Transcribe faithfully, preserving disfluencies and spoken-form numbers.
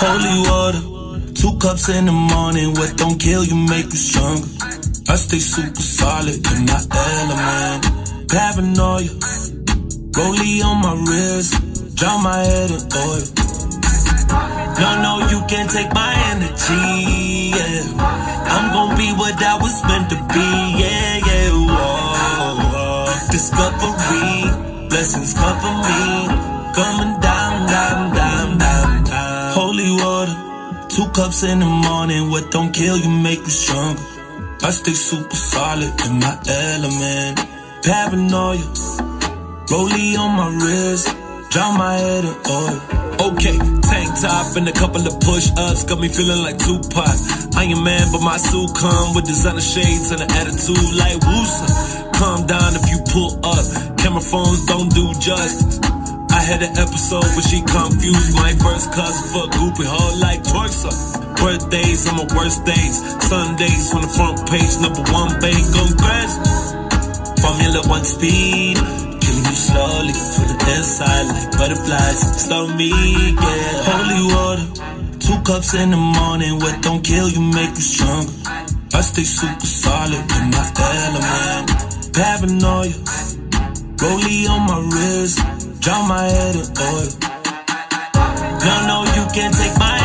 Holy water, two cups in the morning. What don't kill you make you stronger. I stay super solid in my element. Paranoia, rollie on my wrist, drown my head in oil. No, no, you can't take my energy, yeah. I'm gon' be what I was meant to be, yeah, yeah, whoa, whoa. Discovery, blessings cover me, coming down, down, down, down, down. Holy water, two cups in the morning. What don't kill you make you stronger. I stay super solid in my element. Paranoia, rollie on my wrist, drown my head in oil. Okay, tank top and a couple of push-ups got me feeling like Tupac. I am man, but my suit come with designer shades and an attitude like Woosa. Calm down if you pull up. Camera phones don't do justice. I had an episode where she confused my first cousin for a goopy hoe like Torsa. Birthdays on my worst days, Sundays on the front page, number one babe, go crazy. Formula One speed, killing you slowly from the inside like butterflies. Slow me, yeah. Holy water, two cups in the morning. What don't kill you make you stronger. I stay super solid in my element. Paranoia, rollie on my wrist, drown my head in oil. No, no, you can't take my